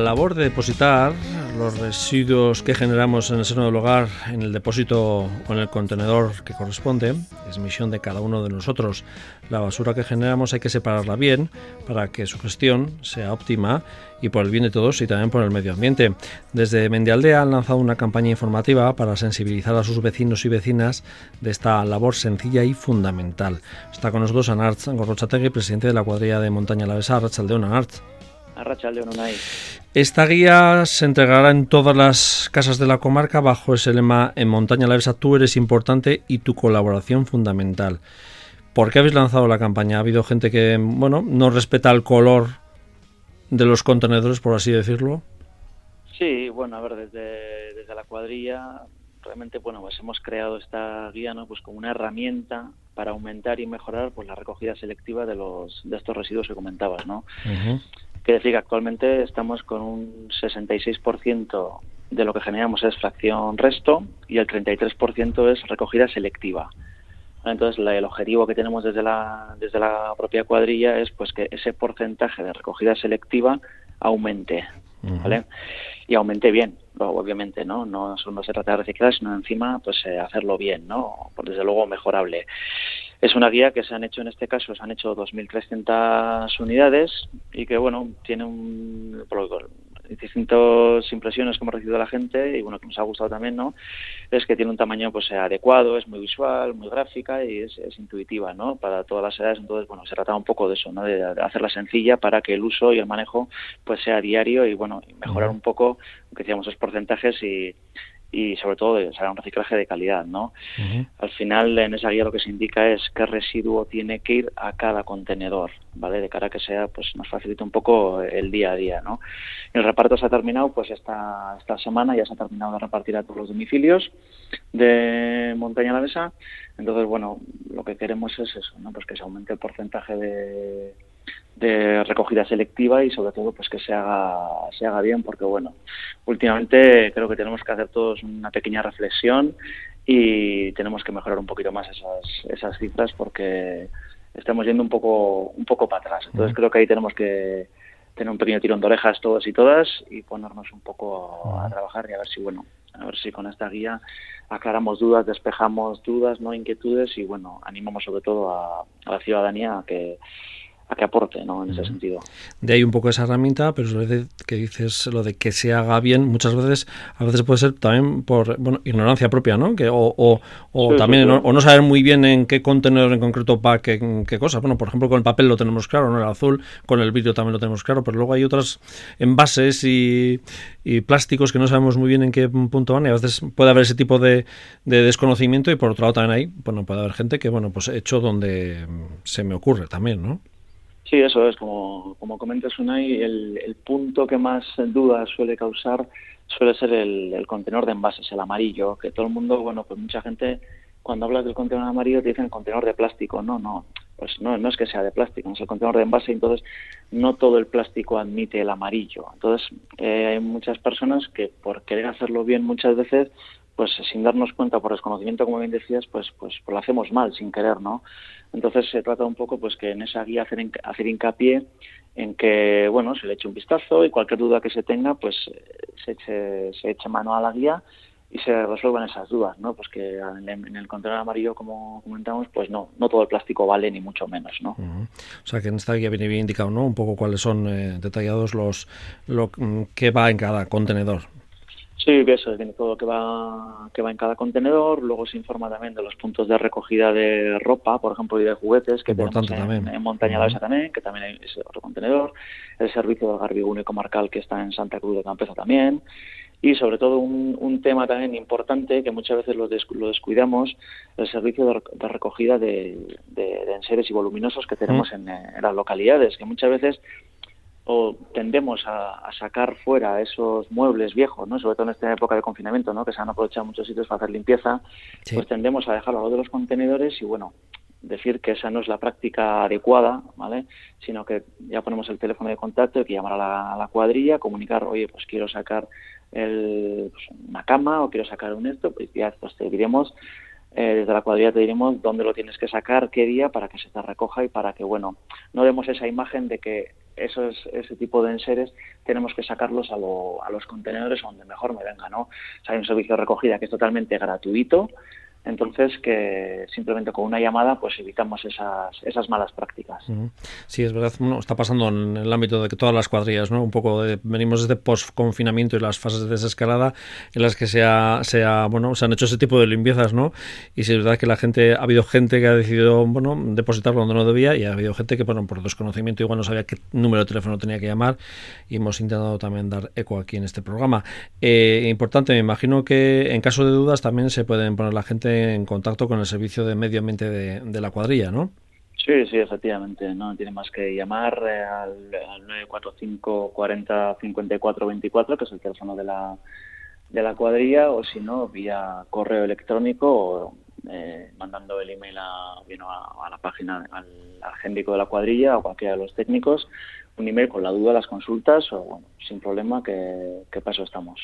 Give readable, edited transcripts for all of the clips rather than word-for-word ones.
labor de depositar los residuos que generamos en el seno del hogar en el depósito o en el contenedor que corresponde es misión de cada uno de nosotros. La basura que generamos hay que separarla bien para que su gestión sea óptima y por el bien de todos y también por el medio ambiente. Desde Mendialdea han lanzado una campaña informativa para sensibilizar a sus vecinos y vecinas de esta labor sencilla y fundamental. Está con nosotros Anartz Gorrotxategi, presidente de la cuadrilla de montaña alavesa. Arratsaldeon, Anartz. Arratsaldeon, Unai. Esta guía se entregará en todas las casas de la comarca bajo ese lema: en montaña alavesa tú eres importante y tu colaboración fundamental. ¿Por qué habéis lanzado la campaña? ¿Ha habido gente que, no respeta el color de los contenedores, por así decirlo? Sí, a ver, desde la cuadrilla realmente, pues hemos creado esta guía, ¿no? Pues como una herramienta para aumentar y mejorar pues la recogida selectiva de estos residuos que comentabas, ¿no? Uh-huh. Quiere decir que actualmente estamos con un 66% de lo que generamos es fracción resto y el 33% es recogida selectiva. Entonces, el objetivo que tenemos desde la propia cuadrilla es pues que ese porcentaje de recogida selectiva aumente, ¿vale? Y aumente bien, obviamente, ¿no? No solo se trata de reciclar, sino encima pues hacerlo bien, ¿no? Pues desde luego mejorable. Es una guía que se han hecho 2.300 unidades y que, tiene distintas impresiones que hemos recibido de la gente y, que nos ha gustado también, ¿no? Es que tiene un tamaño, pues, adecuado, es muy visual, muy gráfica y es intuitiva, ¿no? Para todas las edades. Entonces, se trata un poco de eso, ¿no? De hacerla sencilla para que el uso y el manejo, pues, sea diario y, mejorar un poco, que decíamos, esos porcentajes y sobre todo de un reciclaje de calidad, ¿no? Uh-huh. Al final, en esa guía lo que se indica es qué residuo tiene que ir a cada contenedor, ¿vale? De cara a que sea, pues nos facilite un poco el día a día, ¿no? El reparto se ha terminado, pues esta semana ya se ha terminado de repartir a todos los domicilios de montaña alavesa. Entonces, lo que queremos es eso, ¿no? Pues que se aumente el porcentaje de recogida selectiva y sobre todo pues que se haga bien, porque últimamente creo que tenemos que hacer todos una pequeña reflexión y tenemos que mejorar un poquito más esas cifras porque estamos yendo un poco para atrás. Entonces creo que ahí tenemos que tener un pequeño tirón de orejas todos y todas y ponernos un poco a trabajar y a ver si con esta guía aclaramos dudas, despejamos dudas, no inquietudes y animamos sobre todo a la ciudadanía a que aporte, ¿no? En ese sentido. De ahí un poco esa herramienta, pero a veces que dices lo de que se haga bien, a veces puede ser también por ignorancia propia, ¿no? Que o sí, también sí. O no saber muy bien en qué contenedor en concreto para qué cosas. Por ejemplo, con el papel lo tenemos claro, ¿no? El azul, con el vidrio también lo tenemos claro, pero luego hay otros envases y plásticos que no sabemos muy bien en qué punto van y a veces puede haber ese tipo de desconocimiento y por otro lado también hay, puede haber gente que, pues he hecho donde se me ocurre también, ¿no? Sí, eso es, como comentas, Unai, el punto que más dudas suele causar suele ser el contenedor de envases, el amarillo, que todo el mundo, pues mucha gente, cuando hablas del contenedor amarillo te dicen contenedor de plástico. No es que sea de plástico, no es el contenedor de envase, entonces no todo el plástico admite el amarillo. Entonces hay muchas personas que por querer hacerlo bien muchas veces, pues sin darnos cuenta, por desconocimiento, como bien decías, pues lo hacemos mal, sin querer, ¿no? Entonces se trata un poco pues que en esa guía hacer hincapié en que, se le eche un vistazo y cualquier duda que se tenga, pues se eche mano a la guía y se resuelvan esas dudas, ¿no? Pues que en el contenedor amarillo, como comentamos, pues no todo el plástico vale, ni mucho menos, ¿no? Uh-huh. O sea que en esta guía viene bien indicado, ¿no? Un poco cuáles son detallados lo que va en cada contenedor. Sí, que eso, viene todo que va en cada contenedor. Luego se informa también de los puntos de recogida de ropa, por ejemplo, y de juguetes que importante tenemos en montaña alavesa también, que también hay ese otro contenedor. El servicio del Garbigune comarcal que está en Santa Cruz de Campeza también. Y sobre todo un tema también importante que muchas veces lo descuidamos, el servicio de recogida de enseres y voluminosos que tenemos en las localidades, que muchas veces o tendemos a sacar fuera esos muebles viejos, ¿no? Sobre todo en esta época de confinamiento, ¿no? Que se han aprovechado muchos sitios para hacer limpieza, sí. Pues tendemos a dejarlo a lo de los contenedores y decir que esa no es la práctica adecuada, ¿vale? Sino que ya ponemos el teléfono de contacto, hay que llamar a la cuadrilla, comunicar, oye, pues quiero sacar una cama o quiero sacar un esto, pues ya te diremos, desde la cuadrilla te diremos dónde lo tienes que sacar, qué día, para que se te recoja y para que, no demos esa imagen de que ese tipo de enseres tenemos que sacarlos a los contenedores donde mejor me venga, ¿no? O sea, hay un servicio de recogida que es totalmente gratuito, entonces que simplemente con una llamada pues evitamos esas malas prácticas. Sí, es verdad, bueno, está pasando en el ámbito de que todas las cuadrillas, ¿no? Un poco venimos desde post-confinamiento y las fases de desescalada en las que se han hecho ese tipo de limpiezas, ¿no? Y sí, es verdad que ha habido gente que ha decidido, bueno, depositarlo donde no debía, y ha habido gente que, bueno, por desconocimiento igual no sabía qué número de teléfono tenía que llamar, y hemos intentado también dar eco aquí en este programa. Importante, me imagino que en caso de dudas también se pueden poner la gente en contacto con el servicio de medio ambiente de la cuadrilla, ¿no? Sí, efectivamente, no tiene más que llamar al 945 40 54 24, que es el teléfono de la cuadrilla, o si no, vía correo electrónico o mandando el email a la página, al géndico de la cuadrilla o cualquiera de los técnicos, un email con la duda, las consultas, o bueno, sin problema, que para eso estamos.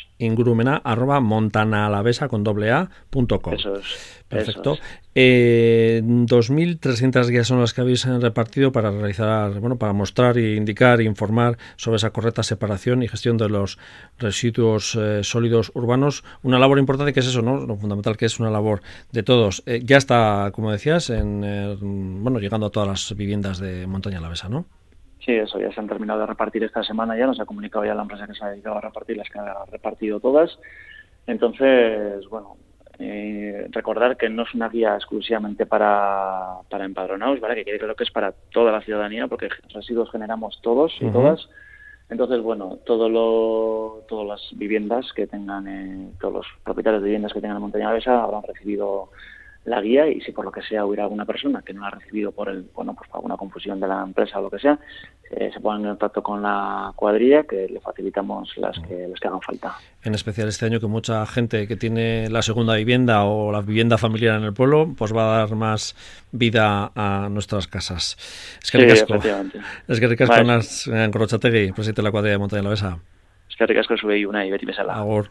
ingurumena@montanaalavesa.com. Eso es. Perfecto. Eso es. 2.300 guías son las que habéis repartido para realizar, para mostrar e indicar e informar sobre esa correcta separación y gestión de los residuos sólidos urbanos. Una labor importante que es eso, ¿no? Lo fundamental, que es una labor de todos. Ya está, como decías, llegando a todas las viviendas de Montaña Alavesa, ¿no? Sí, eso, ya se han terminado de repartir esta semana, ya nos ha comunicado ya la empresa que se ha dedicado a repartir, las que ha repartido todas. Entonces, bueno, recordar que no es una guía exclusivamente para empadronados, ¿vale? Que quede claro que es para toda la ciudadanía, porque residuos generamos todos y todas. Entonces, bueno, todas las viviendas que tengan, todos los propietarios de viviendas que tengan en Montaña Alavesa habrán recibido la guía, y si por lo que sea hubiera alguna persona que no la ha recibido por alguna confusión de la empresa o lo que sea, se pongan en contacto con la cuadrilla, que le facilitamos las que hagan falta. En especial este año, que mucha gente que tiene la segunda vivienda o la vivienda familiar en el pueblo, pues va a dar más vida a nuestras casas. Efectivamente. Es que ricasco en Gorrotxategi, presidente de la cuadrilla de Montaña Alavesa. Es que ricasco, sube una y beti bezala. Agur.